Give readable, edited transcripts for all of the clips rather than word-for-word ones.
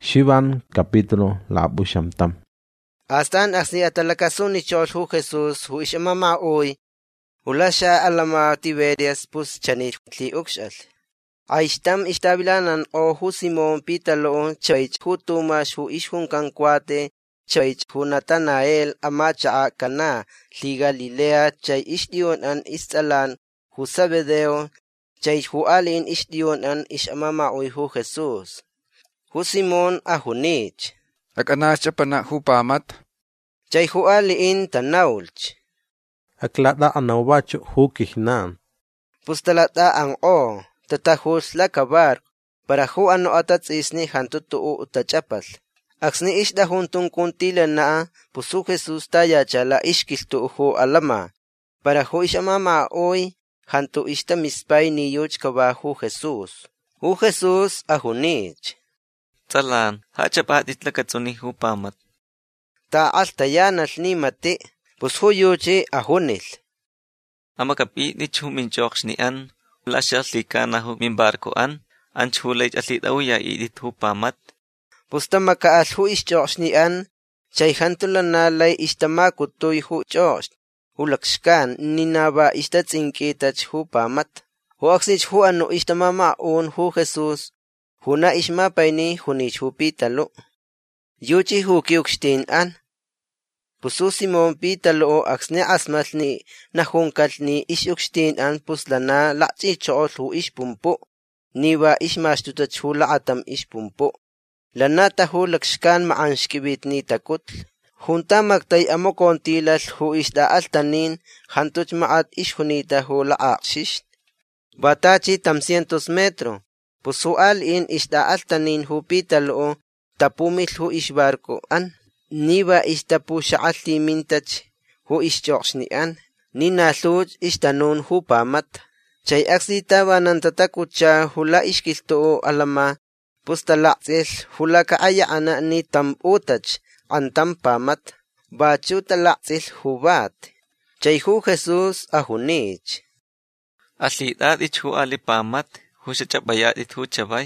Shivan capítulo la bushamtam. Astan asni atalakasun ni chol hu Jesus hu ishamama oy. Ulasha alama Tiberias pus chanit li ukshal. Aishtam ishtabilanan o hu Simon Pitalo chaych hu Tumash hu ishun kankwate chaych hu Natanael amacha kana li Galilea chay ishdion an istalan hu Sabedeo chay hu alin ishdion an ishamama oy hu Jesus. Hu Simon ahunich. Akanasya pana hu pamat. Chay hu aliin tanawlch. Aklada anawacho hu kihnan. Pustalata ang o, tatahus la kabar, para hu ano atats isni hantutuu utachapal. Aksni isda huntong kuntila na, pusu Jesus taya chala iskiltu hu alama, para hu ishamama oy, hantu ista mispay ni yuch kaba hu Jesus. Hu Jesus ahunich. Talan, hachapat itlakatsuni hu pamat. Ta altayanal ni mati, pus hu yuchi ahunil. Amakapit ni chuminchoksh ni an, lasya likana hu min barko an chulay alit awya idit hu pamat. Pus tamakaal hu ischoksh ni an, chay hantulan nalay istamakutoy hu choksh. Ulakshkan ninaba istatsinkitach hu pamat. Hu aksich hu ano istamamaun hu Jesus, huna ismapayni hunich hu Pitalo. Yuchi hu kiukstin an. Pusu Simon Pitalo aksne asmalni nahunkalni isyukstin an puslana lakchi chool hu ishpumpo. Niwa ismastutach hu laatam ishpumpo. Lanata hu lakshkan maanshkibit ni takutl. Junta magtay amokontilal hu isda altanin hantuch maat ishunita hu laakshish. Batachi tam 100 metro. Pusu alin isda altanin hu Pitalo tapumil hu ishbarko an. Niba istapu shaalti mintach hu ishchoksni an. Ninaluch istanun hu pamat. Chay aksita banantatakucha hula ishkilto alama. Pustalaksil hula kaaya ana ni tambutach antam pamat. Bachu talaksil hubat. Chay hu Jesus ahunich. Aslidad ich hu ali pamat, hu shachabayat it hu chabay.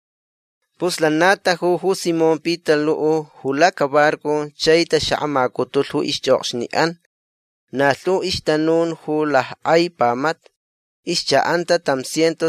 Puslanata hu Simon Pitalo hula kabarko chayta shamakutul hu ishchoksni an. Nalu ishtanun hu lah ay pamat. Ischa anta tam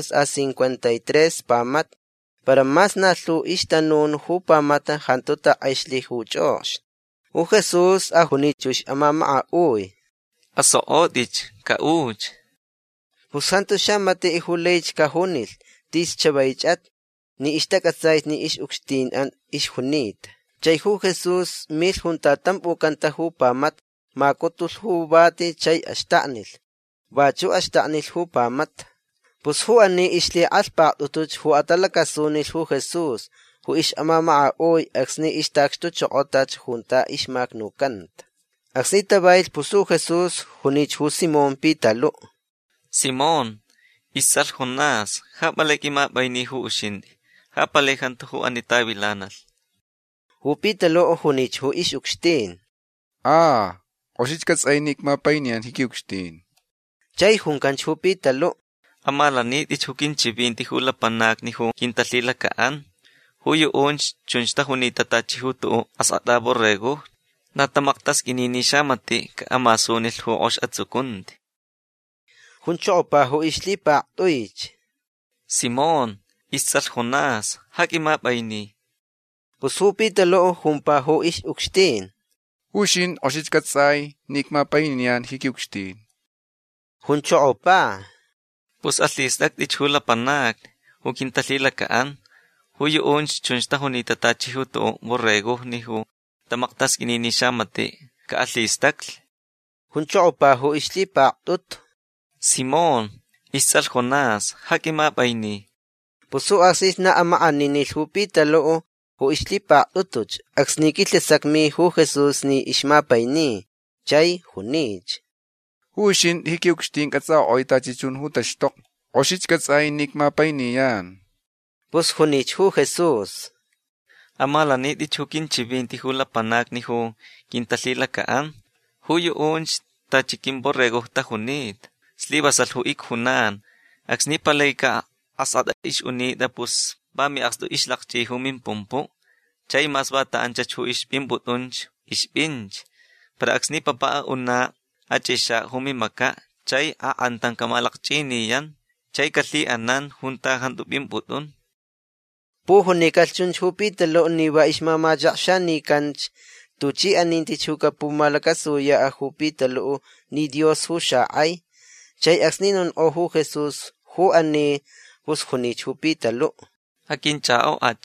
153 pamat. Para mas nalu ishtanun hu pamata hantuta aishli hu chosh. Hu Jesus ahunichush amamaa uy. Aso odich, kauch. Pusanto shamate ihulech kahunil, tis chabaychat. Ni istakatzayt ni ish ukstin an ish hunit. Chay hu Jesus mil juntatam ukanta hu pamat, makutul hu bati chay ashtanil. Bachu ashtanil hu pamat. Pus hu ani ishli alpaqtutuch hu atalakasunil hu Jesus, hu ish amamaa oy aksni ishtakshtu chootach junta ish magnukant. Aksni tabayl pusu Jesus hunich hu Simon Pitalo. Simon, isal Jonas, hapalekima bayni hu ushindi. Hapalehan hu anitabilanal. Hu Pitalo hunich hu ish ukstin. Oshikats aynik mapaynian hikiukstin. Chay hunkanch hu Pitalo. Amalanit ich hu kinchibinti hu lapanak ni hu kintalila kaan. Hu yuunch chunchta hunitatachi hu tu asata borrego. Natamaktas kinini shamati ka amasunil hu osh atsukundi. Hunchopa hu ishlipa tuich. Simon, isal Jonas, hakima bayni. Pus hu Pitalo humpa hu ish ukstin. Ushin oshikats ay nik mapaynian hikiukstin. Hunchopa. Pus atlistak ich hu lapanak, hu kintalila kaan. Hu yuunch chunchta hunitatachi hu tu borrego ni hu tamaktas kinini shamati ka atlistakl. Hunchopa hu ishlipa tut. Simon, isal Jonas, hakima bayni. Pusu asis na amaaninil hu Pitalo hu ishlipa tutuch. Aksnikitlasakmi hu Jesus ni ishmapayni. Chay hunich. Ushin hikiukstin katsa oitachichun hu tashtok. Oshikats ay nik mapaynian. Pus hunich hu Jesus. Amalanit ich hu kinchibinti hu lapanak ni hu kintalila kaan. Hu yuunch tachikin borrego tahunit. Slibasal hu ikhunan. Aksni palayka asada ish unida pus bami aksdo ishlakchi humin pumpo. chay mas bata anchach hu ishpin butunch ishpinch. Para aksni papa una achisha humimaka chay antan kamalakchiniyan chay kalli anan junta hantupin butun. Puho ni kalchun hupitalo ni ba ismamajaksha ni kanch tuchi aninti chuka pumalakasuya a hupitalo ni Dios hu ay chay aksninon o hu Jesus hu ani hus hunich hupitalo. Akin chao ach.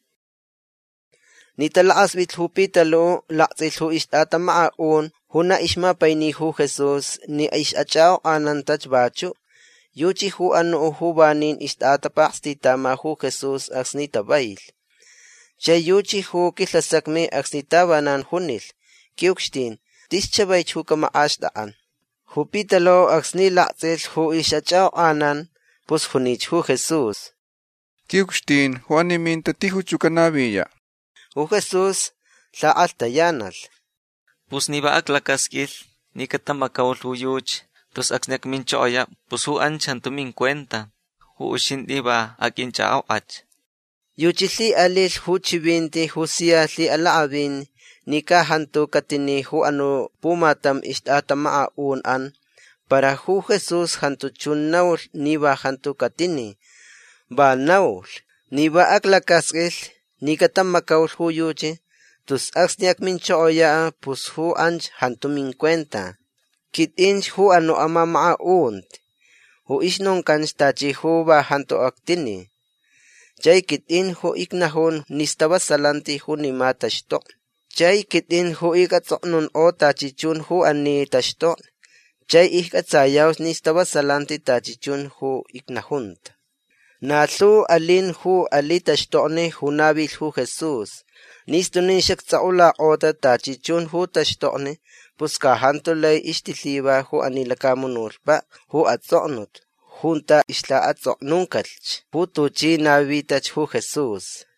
Ni talaas bit hupitalo laksil hu istatamaun huna ismapay ni hu Jesus ni isachao anan tachbachu. Yuchi hu ano hubanin istatapaksti tama hu Jesus aksni tabayl. Chay yuchi hu kislasakmi aksni tabanan hunil. Kiukstin, tischabay chuka maasdaan. Hupitalo aksni laksil hu isachao anan pus hunich hu Jesus. Kiukstin Juan minta tihu chukanabiya. Hu Jesus la altayanal. Pus ni ba aklakaskil ni katamakaw huyuch. Tos aksnek minchoya pus hu anchan tumin cuenta. Hu ushin diba akin chao ach. Yuchili alil hu chibinti hu siyali alaabin ni kahanto katini hu ano pumatam istatama unan para hu Jesus hanto chunnaul ni ba hanto katini. Ba naul ni ba aklakaskil ni katamakaw hu yuchi tos aksnek minchoya pus hu anch hanto min cuenta. Kitinch hu ano ama maaund. Hu isnong kanstachi hu ba hanto aktini. Chay kitin hu iknahon nistabasalanti hu ni matashtok. Chay kitin hu ikatsoknon o tachichun hu ani tashtok. Chay ikatsayaw nistabasalanti tachichun hu iknahunt. Nalu alin hu alitastokni hu nabil hu Jesus. Nistunin siyak tsaula ota tachichun hu tashtokni. Puskahanto lay istiliba hu anilakamunurpa hu atsoknot. Junta isla atsoknunkalch. Hu tuchi nabitach hu Jesus.